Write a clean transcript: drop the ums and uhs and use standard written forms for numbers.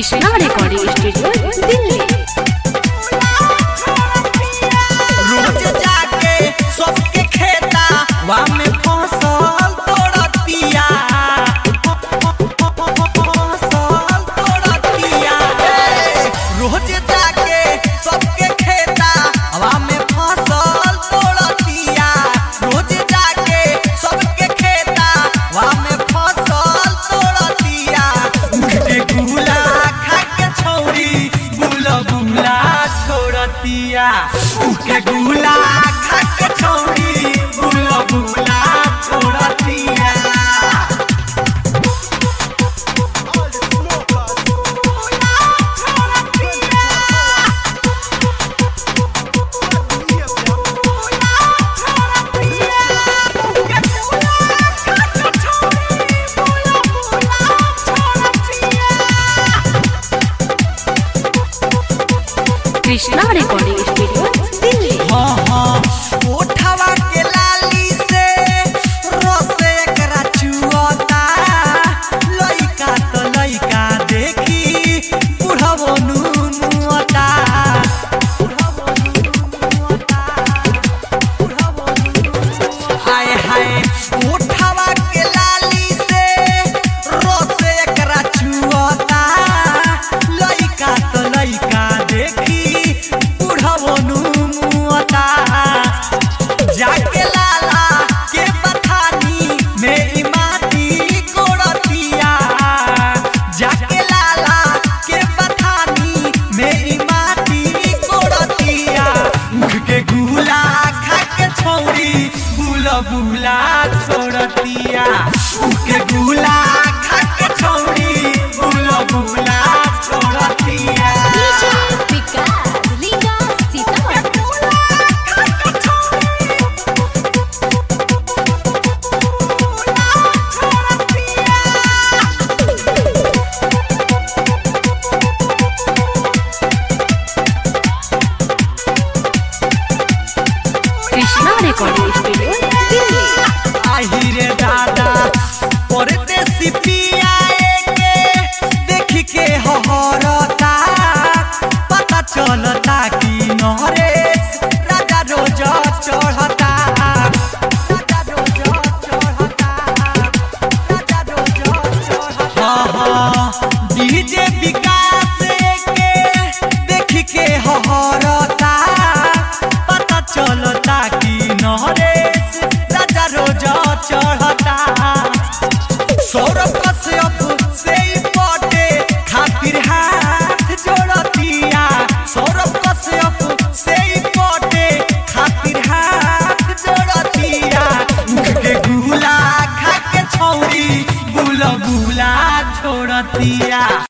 Krishna recording studio Delhi. रोज जाके सबके खेता वा में फसल तोड़तिया रोज जाके सबके खेता वा में फसल तोड़तिया रोज जाके सबके खेता वा में फसल तोड़तिया उनके गुला खा के छौरी बुला बुला छोड़तिया उनके गुला खा के छौरी बुला बुला छोड़तिया। Krishna recording studio Delhi. हाँ हाँ उठावा के लाली से रस एकरा चुअता लइका तो लइका देखी बुढ़ावो नुमुअता हाय हाय उठावा के लाली से रस एकरा चुअता लइका तो लइका देखी जाके लाला के बथानी में ई माटी कोड़तिया जाके लाला के बथानी में ई माटी कोड़तिया उनके गुला खा के छौरी बुला बुला छोड़तिया उनके गुला खा के छौरी बुला बुला छोड़तिया। Krishna recording studio Delhi. आही रे दादा परदेसी पिया के देख के हहरता पता चलता कि नरेश राजा रोज चढ़ता राजा रोज चढ़ता राजा रोज चढ़ता। हाँ हाँ डीजे विकास के देख के हहरता पता चलता कि नरेश राजा रोज चढ़